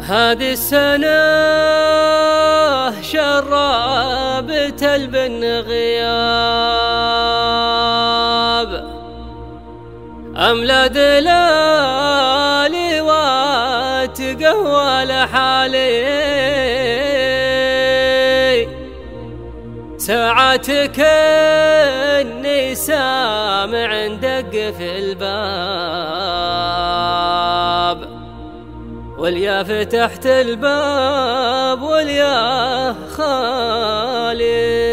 هذه السنة شربت البن غياب، أملا دلالي واتقهوى لحالي، ساعتك اني سامع دق في الباب، واليا فتحت الباب واليا خالي.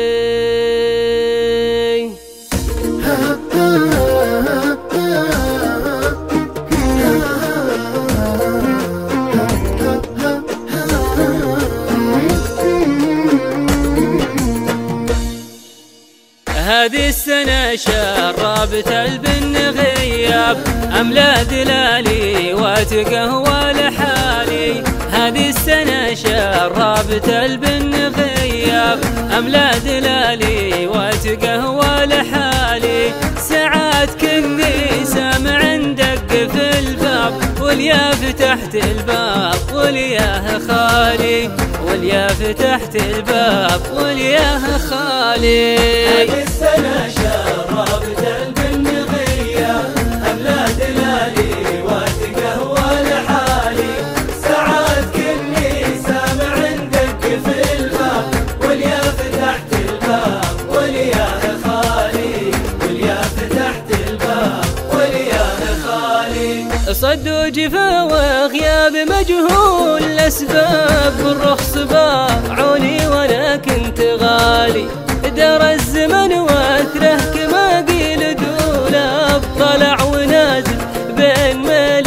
هذه السنة شربت البن غياب، أملا دلالي واتقهوى لحالي. هذه السنة شربت البن غياب، أملا دلالي واتقهوى لحالي، ساعات كني سامع دق في الباب، واليا فتحت الباب والياه خالي، واليا فتحت الباب والياه خالي. هذه السنة شربت البن غياب، أملا دلالي واتقهوى لحالي، ساعات كني سامع دق في الباب، واليا فتحت الباب والياه خالي، واليا فتحت الباب والياه خالي. صد وجفا وغياب مجهول الأسباب، بالرخص باعوني وانا كنت غالي، دار الزمن واثره كما قيل دولاب، طلع ونازل بين ميل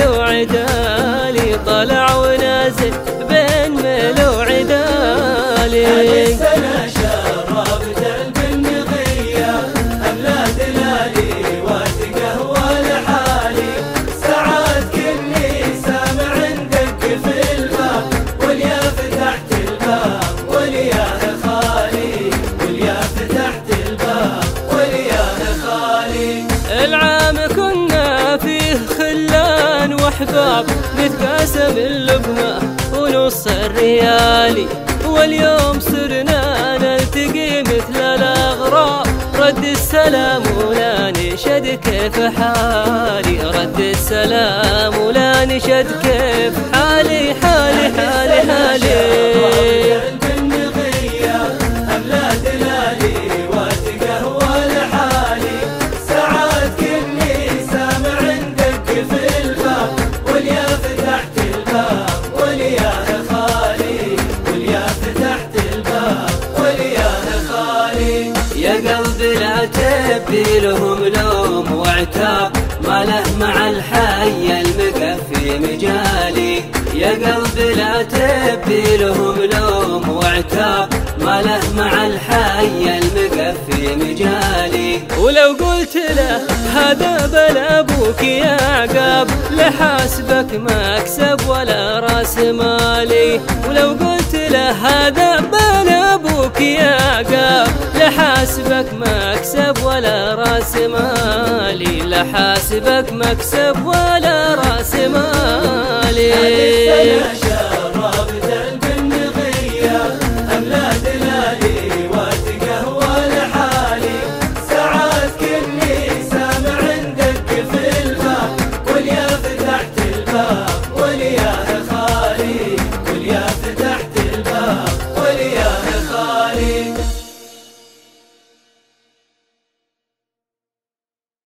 وعدالي، طلع ونازل بين ميل وعدالي. هذه السنة شربت البن غياب، أملا دلالي واتقهوى لحالي، ساعات كني سامع دق في الباب، واليا فتحت الباب والياه خالي، واليا فتحت الباب والياه خالي. العام كنا فيه خلان واحباب، نتقاسم اللقمة ونص الريالي، واليوم صرنا نلتقي مثل الأغراب، رد السلام ولا نشد كيف حالي، رد السلام ولا نشد كيف حالي، حالي حالي حالي. البن غياب، أملا دلالي واتقهوى لحالي، ساعات كني سامع دق في الباب، واليا فتحت الباب والياه خالي، واليا فتحت الباب والياه خالي. يا قلبي لا تبدي لهم لوم وعتاب، ما له مع الحي المكفي مجالي، يا قلبي لا تبدي لهم لوم وعتاب، ما له مع الحي المكفي مجالي. ولو قلت له هذا بلا ابوك يا عقاب، لحاسبك مكسب ولا راس مالي، ولو قلت له هذا بلا ابوك يا عقاب، لحاسبك مكسب ولا راس مالي، لحاسبك مكسب ولا راس